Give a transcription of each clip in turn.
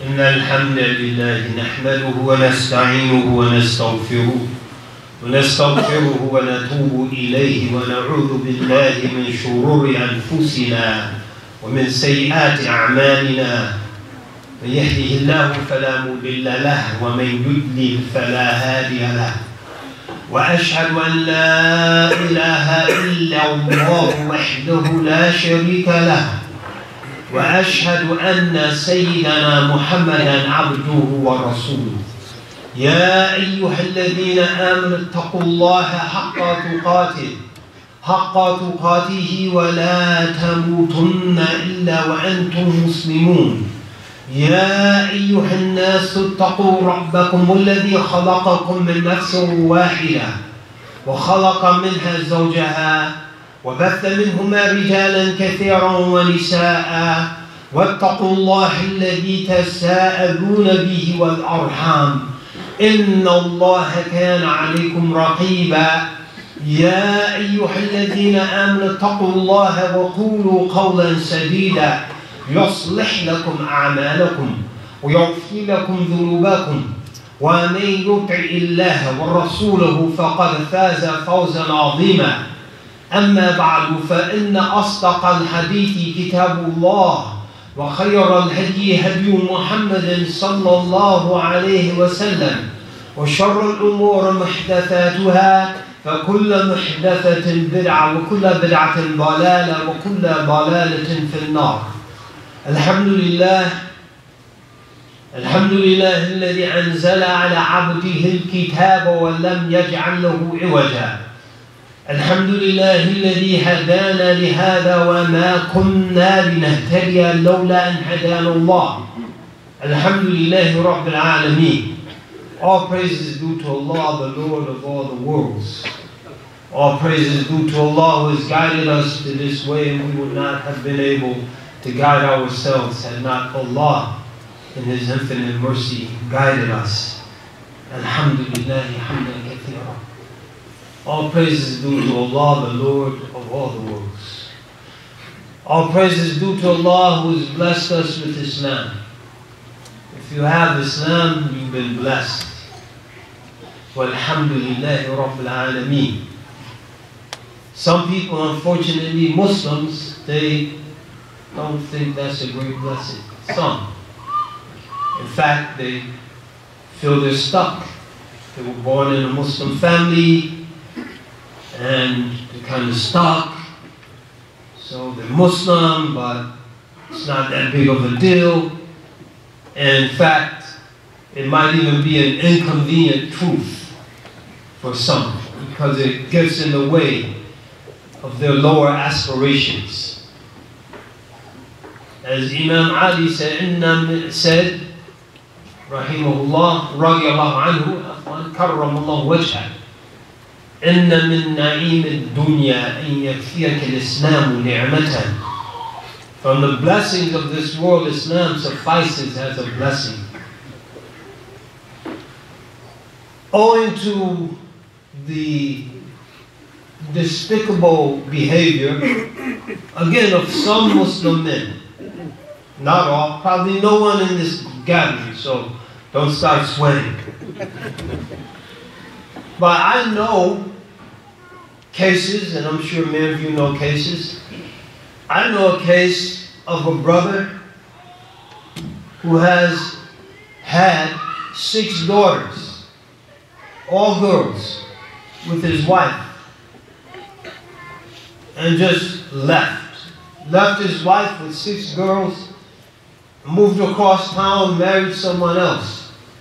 إن الحمد لله نحمده ونستعينه ونستغفره ونتوب إليه ونعوذ بالله من شرور أنفسنا ومن سيئات أعمالنا. من يهده الله فلا مضل له ومن يضلل فلا هادي له. وأشهد أن لا إله إلا الله وحده لا شريك له. وأشهد أن سيدنا محمدا عبده ورسوله. يا أيها الذين آمنوا اتقوا الله حق تقاته ولا تموتن إلا وأنتم مسلمون. يا أيها الناس اتقوا ربكم الذي خلقكم من نفس واحدة وخلق منها زوجها وبث منهما رجالا كثيرا ونساء واتقوا الله الذي تساءلون به والأرحام إن الله كان عليكم رقيبا. يا أيها الذين آمنوا اتقوا الله وقولوا قولا سديدا يصلح لكم أعمالكم ويغفر لكم ذنوبكم ومن يطع الله ورسوله فقد فاز فوزا عظيما. أما بعد فإن أصدق الحديث كتاب الله وخير الهدي هدي محمد صلى الله عليه وسلم وشر الأمور محدثاتها فكل محدثة بدعة وكل بدعة ضلالة وكل ضلالة في النار. الحمد لله الذي أنزل على عبده الكتاب ولم يجعل له عوجا. الحمد لله الذي هدانا لهذا وما كنا لنهتدي لولا أن هدانا الله. الحمد لله رب العالمين. All praise is due to Allah, the Lord of all the worlds. All praise is due to Allah who has guided us to this way, and we would not have been able to guide ourselves had not Allah in His infinite mercy guided us. Alhamdulillah, hamdan kathira. All praise is due to Allah, the Lord of all the worlds. All praise is due to Allah who has blessed us with Islam. If you have Islam, you've been blessed. Walhamdulillahi Rabbil Alameen. Some people, unfortunately, Muslims, they don't think that's a great blessing. Some. In fact, they feel they're stuck. They were born in a Muslim family and they're kind of stuck. So they're Muslim, but it's not that big of a deal. And in fact, it might even be an inconvenient truth for some because it gets in the way of their lower aspirations. As Imam Ali said, Rahimahullah, radiyallahu anhu, karramallahu wajhah, إن من نعيم الدنيا أن يكفيك الإسلام نعمة. From the blessings of this world, Islam suffices as a blessing. Owing to the despicable behavior, again, of some Muslim men, not all, probably no one in this gathering, so don't start sweating. But I know cases, and I'm sure many of you know cases. I know a case of a brother who has had 6 daughters, all girls, with his wife, and just left his wife with 6 girls, moved across town, married someone else.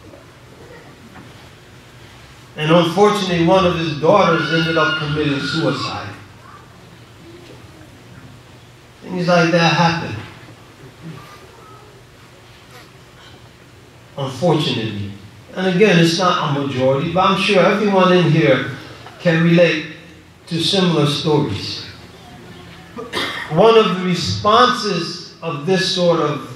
And unfortunately, one of his daughters ended up committing suicide. Things like that happen. Unfortunately. And again, it's not a majority, but I'm sure everyone in here can relate to similar stories. One of the responses of this sort of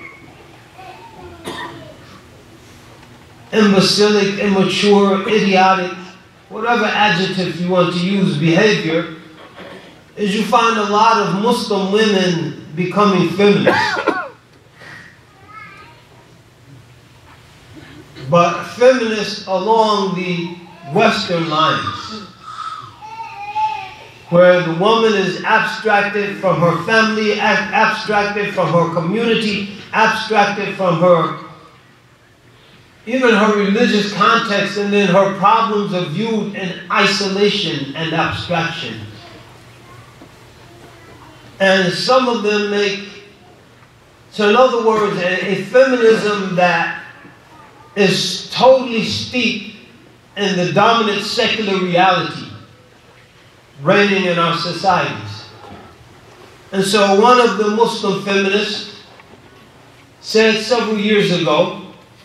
imbecilic, immature, idiotic, whatever adjective you want to use, behavior, is you find a lot of Muslim women becoming feminists. but feminists along the Western lines, where the woman is abstracted from her family, abstracted from her community, abstracted from her, even her religious context, and then her problems are viewed in isolation and abstraction. And some of them so in other words, a feminism that is totally steeped in the dominant secular reality reigning in our societies. And so one of the Muslim feminists said several years ago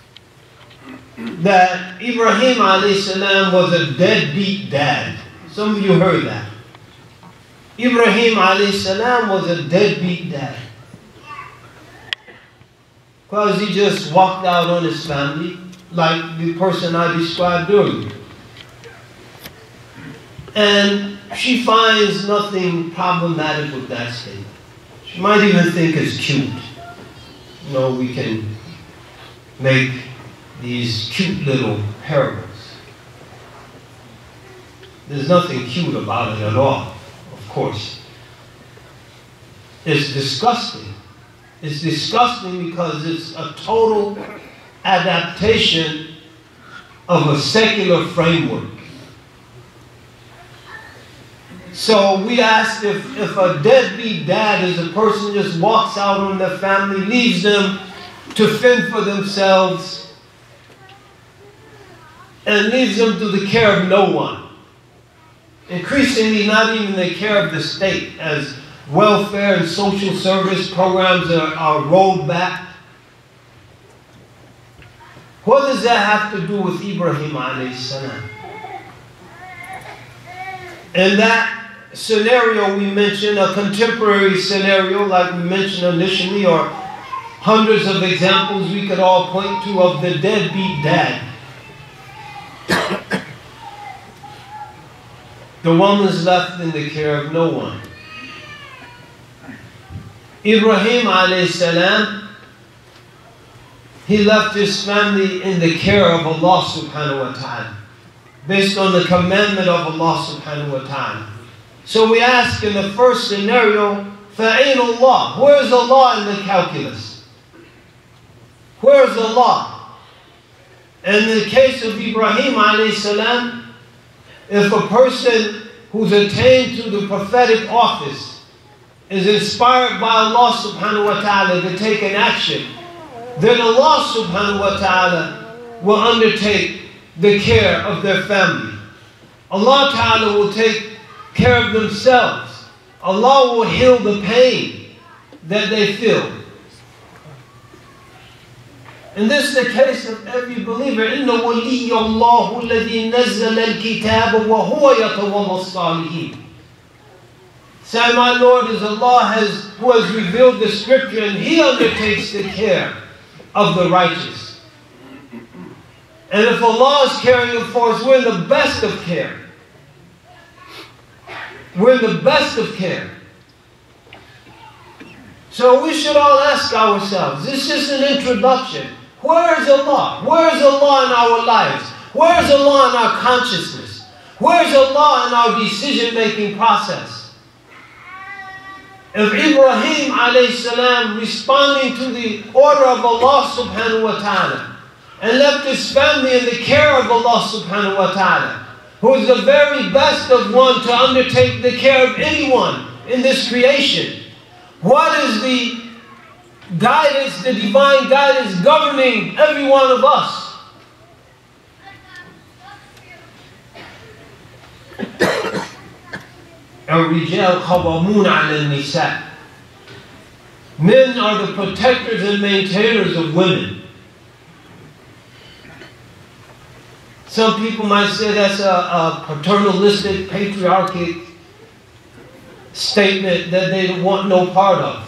that Ibrahim a.s. was a deadbeat dad. Some of you heard that. Ibrahim a.s. was a deadbeat dad, because he just walked out on his family like the person I described earlier. And she finds nothing problematic with that statement. She might even think it's cute. You know, we can make these cute little parables. There's nothing cute about it at all, of course. It's disgusting. It's disgusting because it's a total adaptation of a secular framework. So we asked if a deadbeat dad is a person who just walks out on their family, leaves them to fend for themselves, and leaves them to the care of no one. Increasingly, not even the care of the state, as welfare and social service programs are rolled back. What does that have to do with Ibrahim alayhi salam? In that scenario we mentioned, a contemporary scenario like we mentioned initially, or hundreds of examples we could all point to of the deadbeat dad. The woman's left in the care of no one. Ibrahim alayhi salam, he left his family in the care of Allah subhanahu wa ta'ala, based on the commandment of Allah subhanahu wa ta'ala. So we ask in the first scenario, فَأَيْنَ اللَّهِ? Where is Allah in the calculus? Where is Allah? In the case of Ibrahim alayhi salam, if a person who's attained to the prophetic office is inspired by Allah subhanahu wa ta'ala to take an action, then Allah subhanahu wa ta'ala will undertake the care of their family. Allah ta'ala will take care of themselves. Allah will heal the pain that they feel. And this is the case of every believer. إِنَّ وَلِيَّ اللَّهُ الَّذِي نَزَّلَ الْكِتَابَ وَهُوَ يَتَوَلَّى الصَّالِحِينَ. Say, my Lord is Allah who has revealed the scripture, and He undertakes the care of the righteous. And if Allah is caring for us, we're in the best of care. We're in the best of care. So we should all ask ourselves, this is an introduction. Where is Allah? Where is Allah in our lives? Where is Allah in our consciousness? Where is Allah in our decision-making process? If Ibrahim alayhi salam, responding to the order of Allah subhanahu wa ta'ala, and left his family in the care of Allah subhanahu wa ta'ala, who is the very best of one to undertake the care of anyone in this creation, what is the guidance, the divine guidance governing every one of us? الرجال قوامون على النساء. Men are the protectors and maintainers of women. Some people might say that's a paternalistic, patriarchic statement that they want no part of.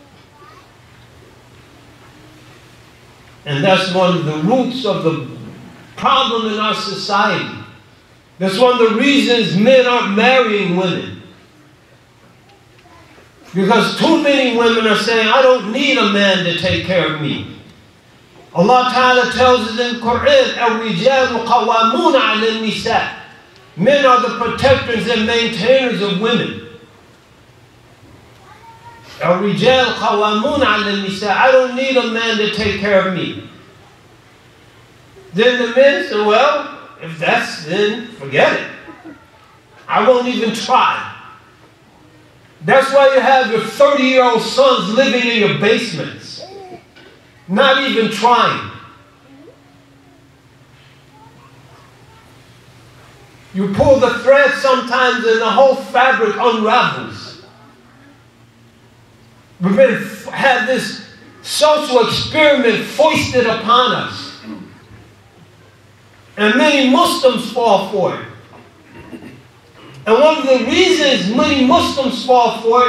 And that's one of the roots of the problem in our society. That's one of the reasons men aren't marrying women. Because too many women are saying, I don't need a man to take care of me. Allah Ta'ala tells us in Quran, الرِّجَالُ قَوَّامُونَ عَلَى النِّسَاءِ. Men are the protectors and maintainers of women. الرِّجَالُ قَوَّامُونَ عَلَى النِّسَاءِ. I don't need a man to take care of me. Then the men say, well, if that's, then forget it. I won't even try. That's why you have your 30-year-old sons living in your basements, not even trying. You pull the thread sometimes and the whole fabric unravels. We've had this social experiment foisted upon us. And many Muslims fall for it. And one of the reasons many Muslims fall for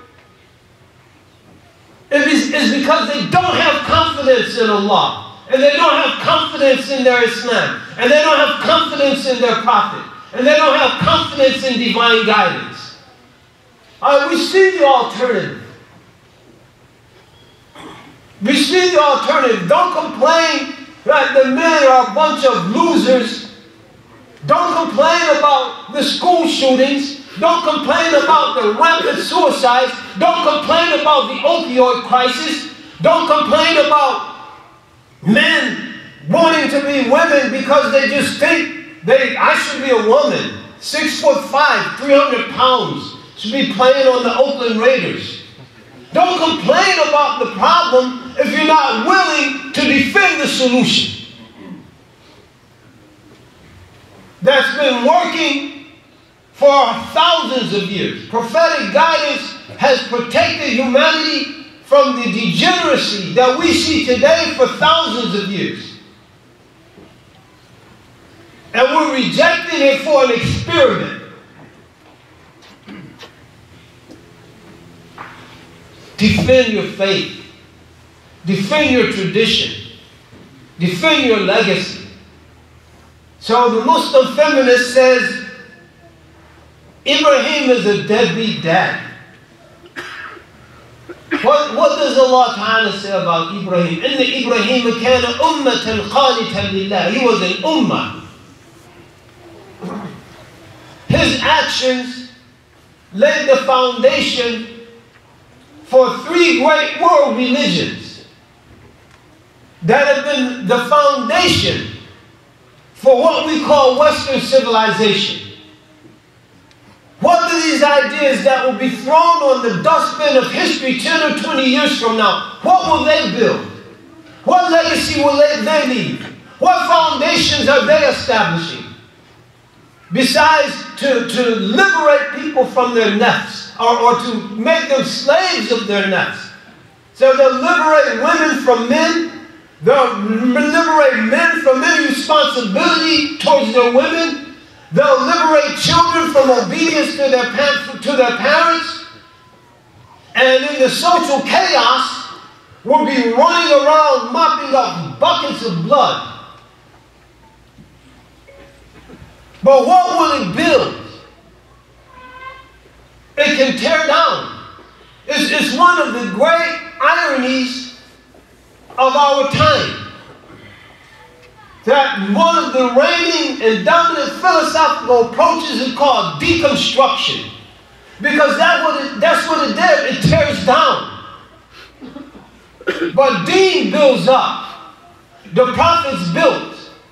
it is because they don't have confidence in Allah. And they don't have confidence in their Islam. And they don't have confidence in their Prophet. And they don't have confidence in divine guidance. We see the alternative. We see the alternative. Don't complain that the men are a bunch of losers. Don't complain about the school shootings. Don't complain about the rampant suicides. Don't complain about the opioid crisis. Don't complain about men wanting to be women because they just think I should be a woman. 6'5", 300 pounds. Should be playing on the Oakland Raiders. Don't complain about the problem if you're not willing to defend the solution. That's been working for thousands of years. Prophetic guidance has protected humanity from the degeneracy that we see today for thousands of years. And we're rejecting it for an experiment. Defend your faith. Defend your tradition. Defend your legacy. So the Muslim feminist says, Ibrahim is a deadbeat dad. What does Allah Ta'ala say about Ibrahim? Inna Ibrahim kana ummatan qanitan lillah. He was an ummah. His actions laid the foundation for 3 great world religions that have been the foundation for what we call Western civilization. What are these ideas that will be thrown on the dustbin of history 10 or 20 years from now? What will they build? What legacy will they leave? What foundations are they establishing? Besides to liberate people from their nets, or to make them slaves of their nets. So they'll liberate women from men. They'll liberate men from any responsibility towards their women. They'll liberate children from obedience to their parents. And in the social chaos, we'll be running around mopping up buckets of blood. But what will it build? It can tear down. It's one of the great ironies of our time that one of the reigning and dominant philosophical approaches is called deconstruction. Because that's what it did. It tears down. But Deen builds up. The prophets built.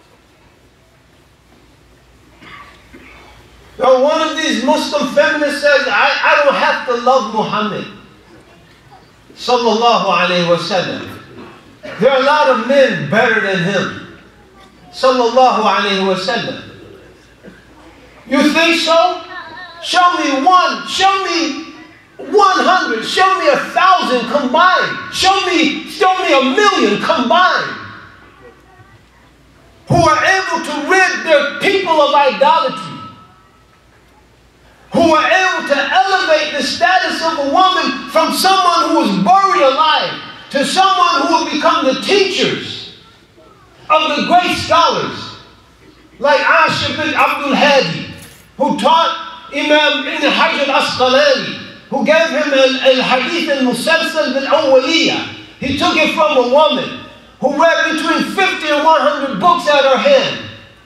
Now one of these Muslim feminists says, I don't have to love Muhammad sallallahu alayhi wa sallam. There are a lot of men better than him sallallahu alayhi wa sallam. You think so? Show me one, show me 100, show me 1,000 combined. Show me 1,000,000 combined who are able to rid their people of idolatry, who are able to elevate the status of a woman from someone who was buried alive to someone who will become the teachers of the great scholars like Ashir bin Abdul Hadi, who taught Imam Ibn Hajar al-Asqalani, who gave him al-Hadith al-Musalsal bil-Awwaliyah. He took it from a woman who read between 50 and 100 books at her hand.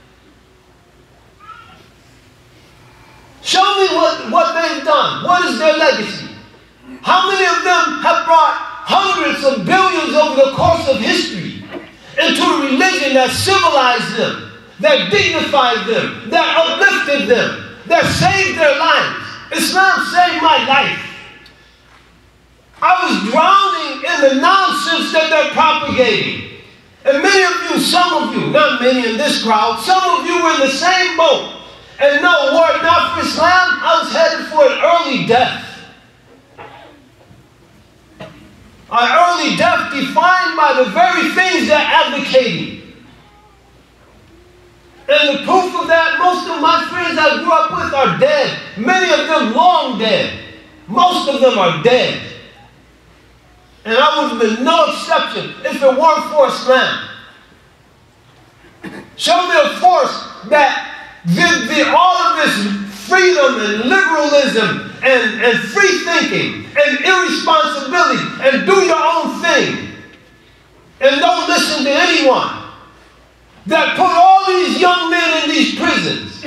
Show me what they've done. What is their legacy? How many of them have brought hundreds of billions over the course of history into a religion that civilized them, that dignified them, that uplifted them, that saved their lives? Islam saved my life. I was drowning in the nonsense that they're propagating. And many of you, some of you, not many in this crowd, some of you were in the same boat. And no, were it not for Islam, I was headed for an early death. An early death defined by the very things they're advocating. And the proof of that, most of my friends I grew up with are dead. Many of them long dead. Most of them are dead. And I would have been no exception if it weren't for Islam. Show me a force that all of this freedom and liberalism and free thinking and irresponsibility and do your own thing and don't listen to anyone, that put all these young men in these prisons.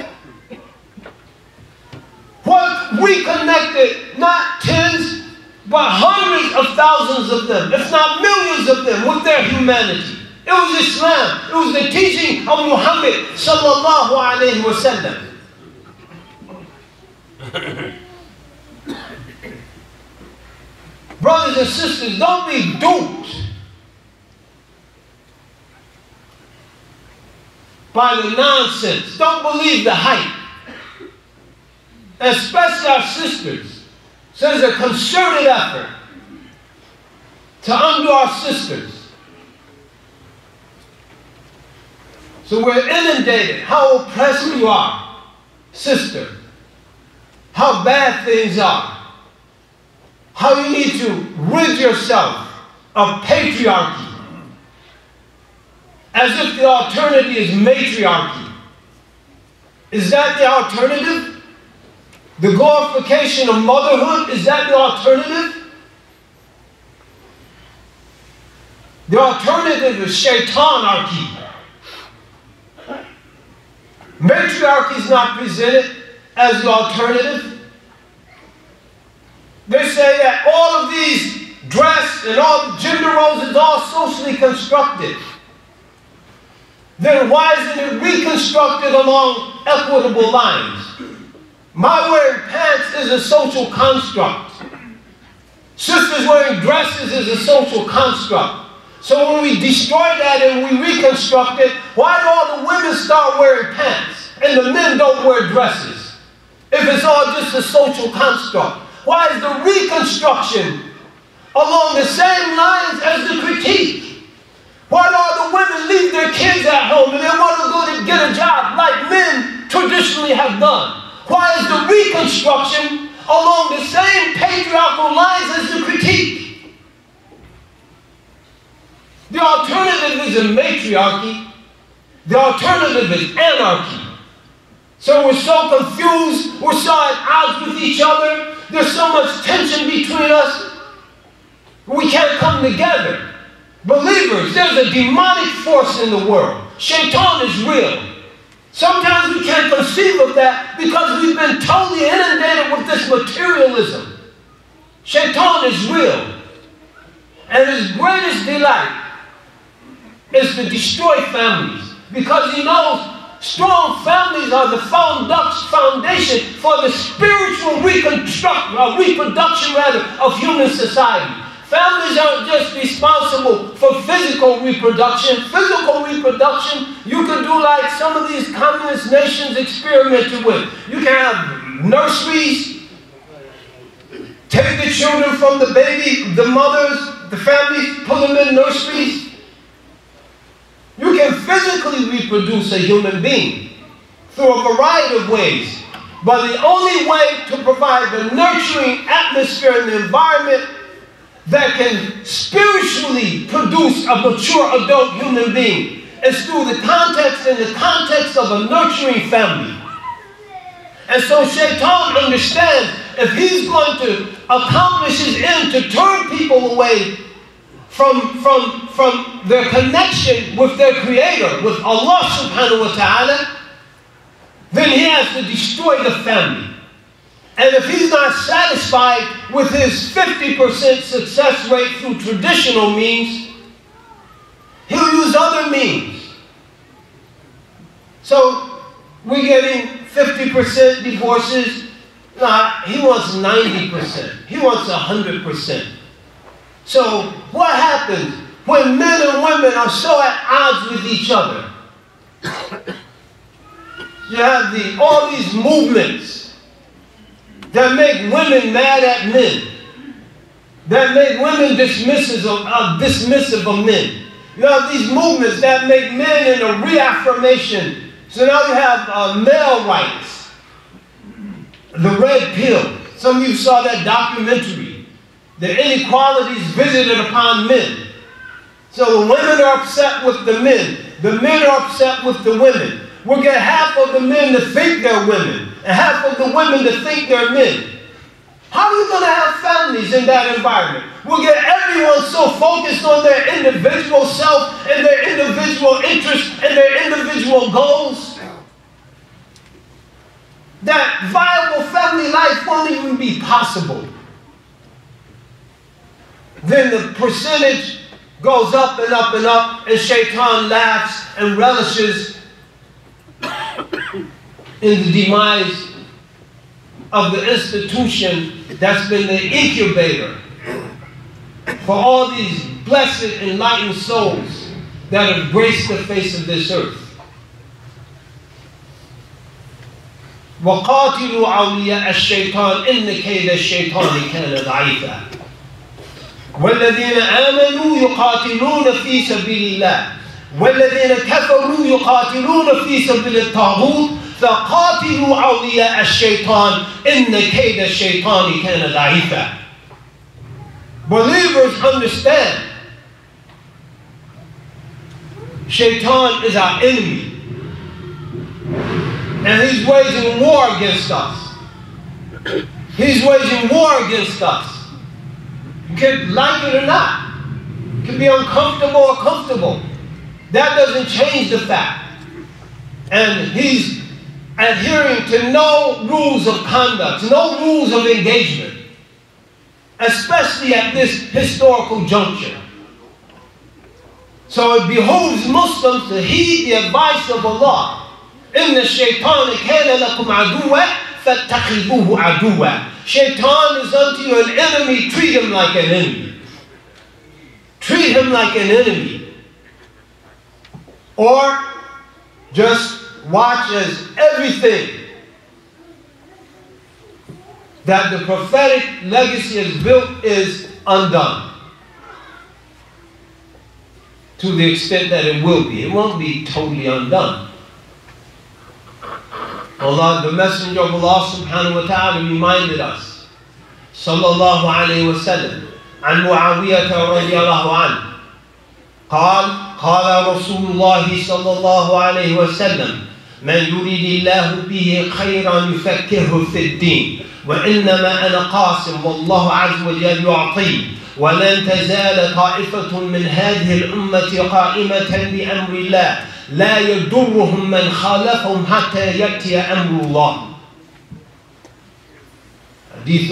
What reconnected not tens but hundreds of thousands of them, if not millions of them, with their humanity. It was Islam. It was the teaching of Muhammad sallallahu alayhi wa sallam. Brothers and sisters, don't be duped by the nonsense. Don't believe the hype. Especially our sisters. So there's a concerted effort to undo our sisters. So we're inundated. How oppressed you are, sister. How bad things are. How you need to rid yourself of patriarchy. As if the alternative is matriarchy. Is that the alternative? The glorification of motherhood, is that the alternative? The alternative is shaitanarchy. Matriarchy is not presented as the alternative. They say that all of these dress and all the gender roles is all socially constructed. Then why isn't it reconstructed along equitable lines? My wearing pants is a social construct. Sisters wearing dresses is a social construct. So when we destroy that and we reconstruct it, why do all the women start wearing pants and the men don't wear dresses? If it's all just a social construct. Why is the reconstruction along the same lines as the critique? Why do all the women leave their kids at home and they want to go to get a job like men traditionally have done? Why is the reconstruction along the same patriarchal lines as the critique? The alternative isn't matriarchy. The alternative is anarchy. So we're so confused. We're so at odds with each other. There's so much tension between us. We can't come together. Believers, there's a demonic force in the world. Shaitan is real. Sometimes we can't conceive of that because we've been totally inundated with this materialism. Shaitan is real. And his greatest delight is to destroy families, because he knows strong families are the foundation for the spiritual reproduction of human society. Families aren't just responsible for physical reproduction. Physical reproduction, you can do like some of these communist nations experimented with. You can have nurseries, take the children from the baby, the mothers, the families, put them in nurseries. You can physically reproduce a human being through a variety of ways. But the only way to provide the nurturing atmosphere and the environment that can spiritually produce a mature adult human being is through the context of a nurturing family. And so Shaitan understands if he's going to accomplish his end to turn people away from their connection with their Creator, with Allah subhanahu wa ta'ala, then he has to destroy the family. And if he's not satisfied with his 50% success rate through traditional means, he'll use other means. So we're getting 50% divorces. Nah, he wants 90%. He wants 100%. So what happens when men and women are so at odds with each other? You have all these movements that make women mad at men, that make women dismissive of men. You have these movements that make men in a reaffirmation. So now you have male rights, the red pill. Some of you saw that documentary, the inequalities visited upon men. So the women are upset with the men are upset with the women. We'll get half of the men to think they're women, and half of the women to think they're men. How are you going to have families in that environment? We'll get everyone so focused on their individual self and their individual interests and their individual goals that viable family life won't even be possible. Then the percentage goes up and up and up, and Shaitan laughs and relishes in the demise of the institution that's been the incubator for all these blessed, enlightened souls that have graced the face of this earth. وَقَاتِلُوا أَوْلِيَاءَ الشَّيْطَانِ إِنَّ كَيْدَ الشَّيْطَانِ كَانَ ضَعِيفًا وَالَّذِينَ آمَنُوا يُقَاتِلُونَ فِي سَبِيلِ اللَّهِ وَالَّذِينَ كَفَرُوا يُقَاتِلُونَ فِي سَبِيلِ الطَّاغُوتِ فَقَاتِلُوا أَوْلِيَاءَ الشَّيْطَانِ إِنَّ كَيْدَ الشَّيْطَانِ كَانَ ضَعِيفًا. Believers understand Shaitan is our enemy, and he's waging war against us. He's waging war against us. You can like it or not. It can be uncomfortable or comfortable. That doesn't change the fact. And he's adhering to no rules of conduct, no rules of engagement, especially at this historical juncture. So it behooves Muslims to heed the advice of Allah. إِنَّ الشَّيْطَانَ كَانَ لَكُمْ عَدُوًّا فَاتَّخِذُوهُ عَدُوًّا. Shaitan is unto you an enemy, treat him like an enemy. Treat him like an enemy. Or just watch as everything that the prophetic legacy has built is undone. To the extent that it will be. It won't be totally undone. Allah, the Messenger of Allah subhanahu wa ta'ala reminded us, sallallahu alayhi wa sallam, عن معاوية رضي الله عنه قال رسول الله صلى الله عليه وسلم من يريد الله به خيرا يفكره في الدين وإنما أنا قاسم والله عز وجل يعطي ولن تزال طائفة من هذه الأمة قائمة بأمر الله لا يضرهم من خالفهم حتى يأتي أمر الله. حديث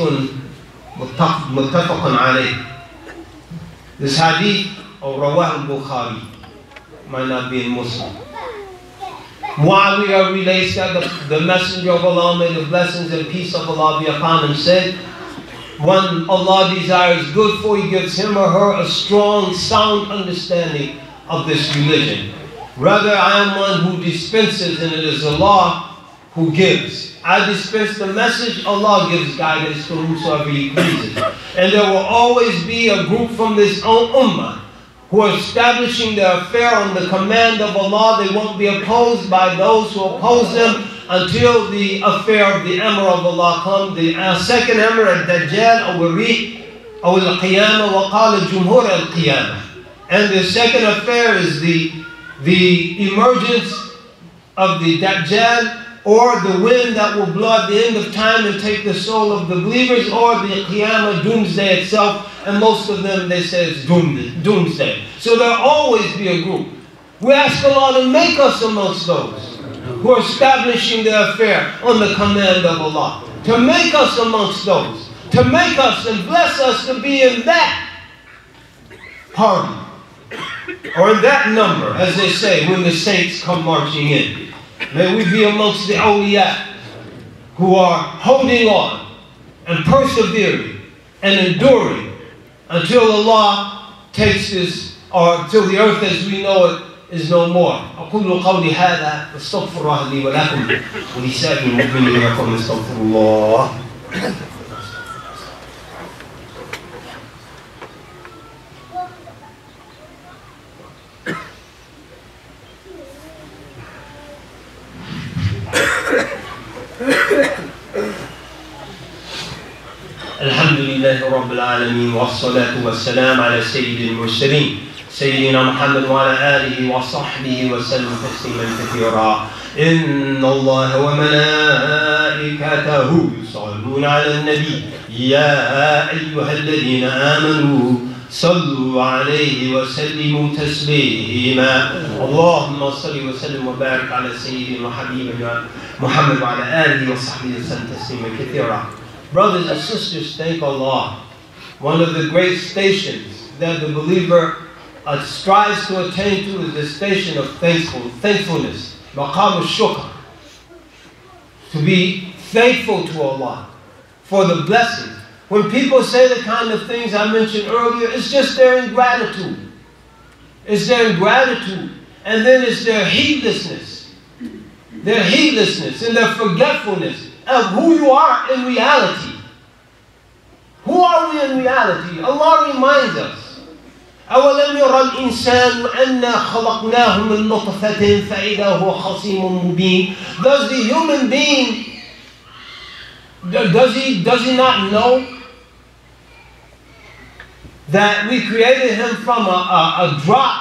متفق عليه. This hadith of Rawah al-Bukhari might not be in Muslim. Muawiyah relates that the Messenger of Allah, may the blessings and peace of Allah be upon him, said, when Allah desires good for, He gives him or her a strong, sound understanding of this religion. Rather, I am one who dispenses, and it is Allah who gives. I dispense the message, Allah gives guidance to whosoever He pleases. And there will always be a group from this ummah who are establishing their affair on the command of Allah. They won't be opposed by those who oppose them until the affair of the Amr of Allah comes. The second Amr, al-Dajjal, al-Rih, al-Qiyamah, wa qala al-Jumhur al-Qiyamah. And the second affair is the emergence of the Dajjal or the wind that will blow at the end of time and take the soul of the believers, or the Qiyamah, doomsday itself, and most of them, they say it's doomsday. So there'll always be a group. We ask Allah to make us amongst those who are establishing their affair on the command of Allah. To make us amongst those. To make us and bless us to be in that party. Or in that number, as they say, when the saints come marching in. May we be amongst the awliya who are holding on and persevering and enduring until Allah takes this, or until the earth as we know it is no more. أقول قولي هذا واستغفر الله لي ولكم ولسائر المؤمنين لكم استغفر الله. الحمد لله رب العالمين والصلاة والسلام على سيد المرسلين سيدنا محمد وعلى آله وصحبه وسلم تسليما كثيرا. إن الله وملائكته يصلون على النبي يا أيها الذين آمنوا صلوا عليه وسلموا تسليما. اللهم صل وسلم وبارك على سيدنا وحبيبنا محمد وعلى آله وصحبه وسلم تسليما كثيرا. Brothers and sisters, thank Allah. One of the great stations that the believer strives to attain to is the station of thankfulness. Maqam al-shukr. To be thankful to Allah for the blessings. When people say the kind of things I mentioned earlier, it's just their ingratitude. It's their ingratitude. And then it's their heedlessness. Their heedlessness and their forgetfulness of who you are in reality. Who are we in reality? Allah reminds us. أَوَلَمْ يَرَ الْإِنسَانُ أَنَّا خَلَقْنَاهُ مِنْ نُطْفَةٍ فَإِذَا هُوَ خَصِيمٌ مُبِينٌ. Does the human being, does he not know that we created him from a drop?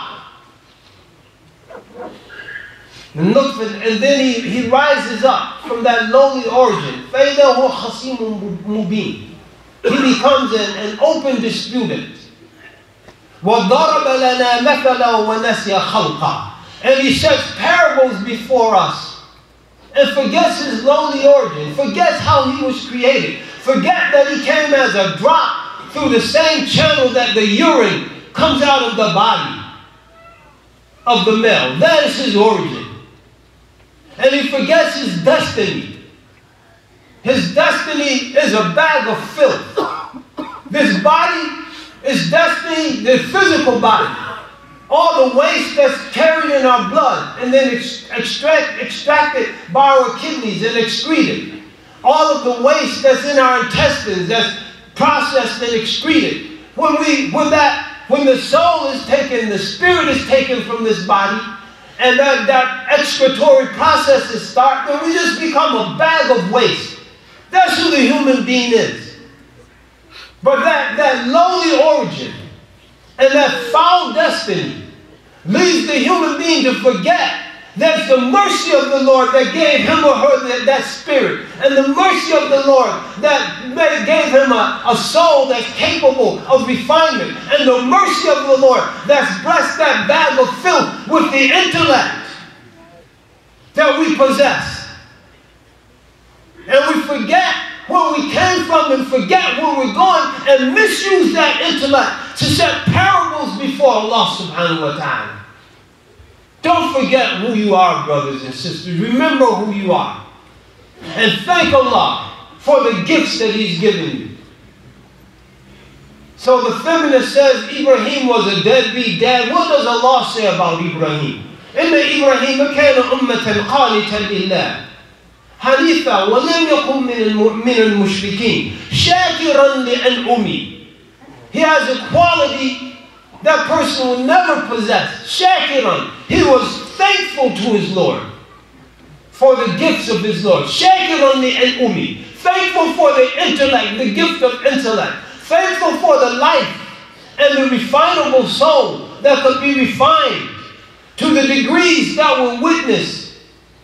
And then he rises up from that lowly origin. فَإِذَا هُوَ خَصِيمٌ مُبِينٌ. He becomes an open disputant. وَضَرَبَ لَنَا مَثَلًا وَنَسِيَ خَلْقًا. And he sets parables before us and forgets his lowly origin, forgets how he was created, forget that he came as a drop through the same channel that the urine comes out of the body of the male. That is his origin. And he forgets his destiny. His destiny is a bag of filth. This body is destiny, the physical body. All the waste that's carried in our blood and then extracted by our kidneys and excreted. All of the waste that's in our intestines that's processed and excreted. When the soul is taken, the spirit is taken from this body, and that excretory processes start, then we just become a bag of waste. That's who the human being is. But that lowly origin and that foul destiny leads the human being to forget that it's the mercy of the Lord that gave him or her that spirit, and the mercy of the Lord that gave him a soul that's capable of refinement, and the mercy of the Lord that's blessed that bag of filth with the intellect that we possess. And we forget where we came from and forget where we're going and misuse that intellect to set parables before Allah subhanahu wa ta'ala. Don't forget who you are, brothers and sisters. Remember who you are. And thank Allah for the gifts that He's given you. So the feminist says Ibrahim was a deadbeat dad. What does Allah say about Ibrahim? إِنَّ إِبْرَاهِيمَ كَانَ أُمَّةً قَانِتًا لِلَّهِ حنيفا ولم يكن من المشركين شاكرا لأنعمه. He has a quality that person will never possess. Shakiran. He was thankful to his Lord for the gifts of his Lord. Shakiran li'an'umi. Thankful for the intellect, the gift of intellect. Thankful for the life and the refinable soul that could be refined to the degrees that will witness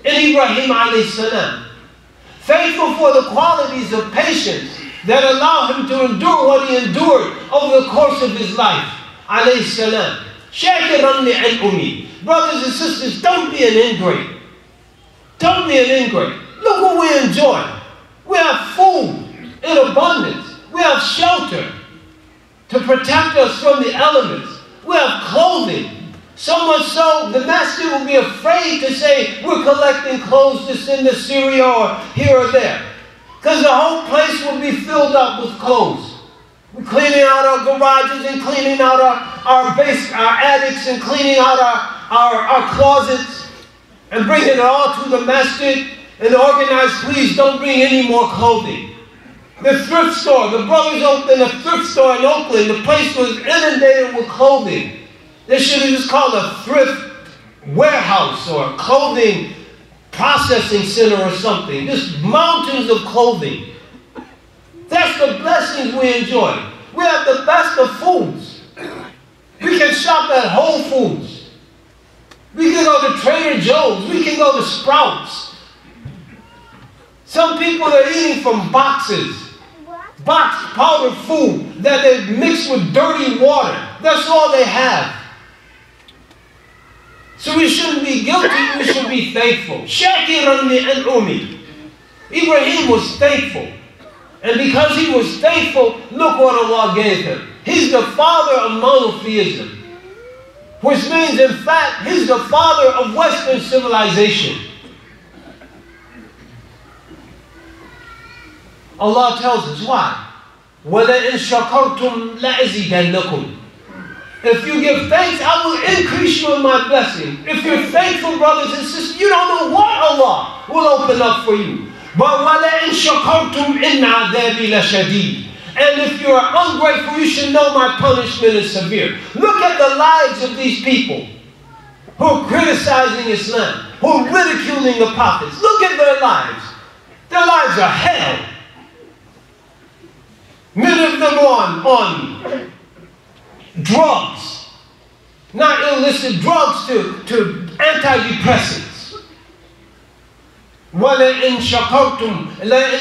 in Ibrahim alayhi salam. Faithful for the qualities of patience that allow him to endure what he endured over the course of his life. Alayhi salam. Shakiran li'an'umi. Brothers and sisters, don't be an ingrate. Don't be an ingrate. Look what we enjoy. We have food in abundance. We have shelter to protect us from the elements. We have clothing. So much so, the master will be afraid to say, we're collecting clothes to send to Syria or here or there. Because the whole place will be filled up with clothes. We're cleaning out our garages and cleaning out our attics and cleaning out our closets and bringing it all to the masjid and organize, please don't bring any more clothing. The thrift store, the brothers opened a thrift store in Oakland. The place was inundated with clothing. They should have just called a thrift warehouse or a clothing processing center or something. Just mountains of clothing. That's the blessings we enjoy. We have the best of foods. We can shop at Whole Foods. We can go to Trader Joe's. We can go to Sprouts. Some people are eating from boxes. Boxed powdered food that they mix with dirty water. That's all they have. So we shouldn't be guilty, we should be thankful. Shakiran li'an'umi. Ibrahim was thankful. And because he was thankful, look what Allah gave him. He's the father of monotheism. Which means, in fact, he's the father of Western civilization. Allah tells us why. وَلَئِن شَكَرْتُمْ لَأَزِيدَنَّكُمْ. If you give thanks, I will increase you in my blessing. If you're thankful, brothers and sisters, you don't know what Allah will open up for you. But وَلَئِن شَكَرْتُمْ إِنَّ عَذَابِي لَشَدِيدٌ. And if you are ungrateful, you should know my punishment is severe. Look at the lives of these people who are criticizing Islam, who are ridiculing the prophets. Look at their lives. Their lives are hell. Many of them on drugs, not illicit drugs, to antidepressants. وَلَئِن شَكَرْتُمْ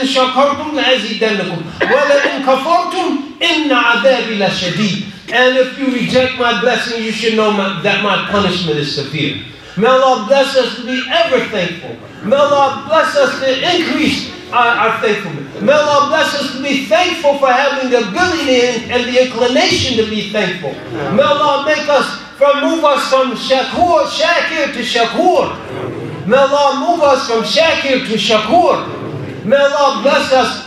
لَأَزِيدَنَّكُمْ وَلَئِن كَفَرْتُمْ إِنَّ عَذَابِي لَشَدِيدٌ. And if you reject my blessing, you should know that my punishment is severe. May Allah bless us to be ever thankful. May Allah bless us to increase our thankfulness. May Allah bless us to be thankful for having the ability and the inclination to be thankful. May Allah move us from shakir to shakur. May Allah move us from shakir to shakur. May Allah bless us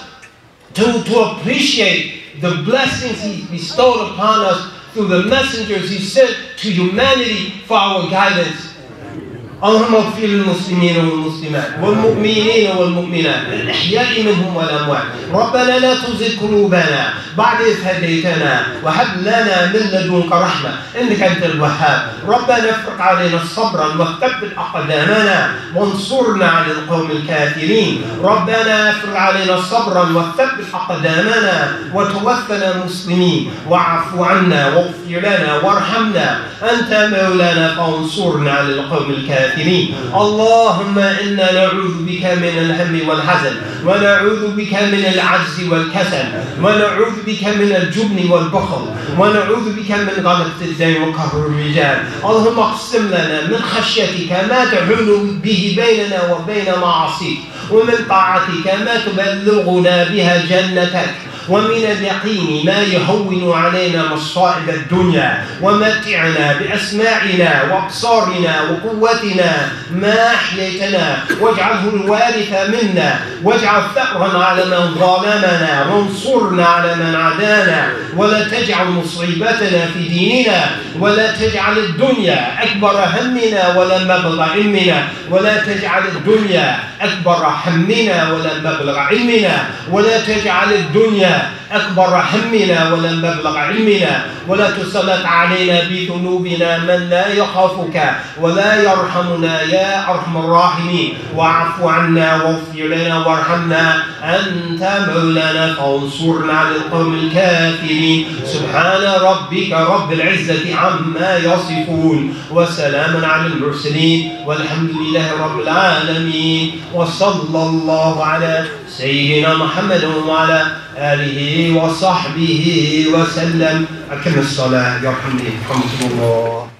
to appreciate the blessings He bestowed upon us through the messengers He sent to humanity for our guidance. اللهم اغفر للمسلمين والمسلمات والمؤمنين والمؤمنات الأحياء منهم والأموات. ربنا لا تزغ قلوبنا بعد إذ هديتنا وهب لنا من لدنك رحمة إنك أنت الوهاب. ربنا افرغ علينا صبرا وثبت أقدامنا وانصرنا على القوم الكافرين. ربنا افرغ علينا صبرا وثبت أقدامنا وتوفنا مسلمين واعف عنا واغفر لنا وارحمنا أنت مولانا فانصرنا على القوم الكافرين. اللهم إنا نعوذ بك من الهم والحزن ونعوذ بك من العجز والكسل ونعوذ بك من الجبن والبخل ونعوذ بك من غلبة الدين وقهر الرجال. اللهم اقسم لنا من خشيتك ما تحول به بيننا وبين معاصيك ومن طاعتك ما تبلغنا بها جنتك ومن اليقين ما يهون علينا مصائب الدنيا ومتعنا بأسماعنا وأبصارنا وقوتنا ما أحييتنا واجعله الوارث منا واجعل ثأرنا على من ظلمنا وانصرنا على من عادانا ولا تجعل مصيبتنا في ديننا ولا تجعل الدنيا أكبر همنا ولا مبلغ علمنا ولا تجعل الدنيا أكبر همنا ولا مبلغ علمنا ولا تجعل الدنيا أكبر همنا ولا مبلغ علمنا، ولا تسلط علينا بذنوبنا من لا يخافك ولا يرحمنا يا أرحم الراحمين. واعف عنا واغفر لنا وارحمنا، أنت مولانا فانصرنا على القوم الكافرين. سبحان ربك رب العزة عما يصفون، وسلام على المرسلين، والحمد لله رب العالمين. وصلى الله على سيدنا محمد وعلى آله وصحبه وسلم. أكمل الصلاة يرحمني.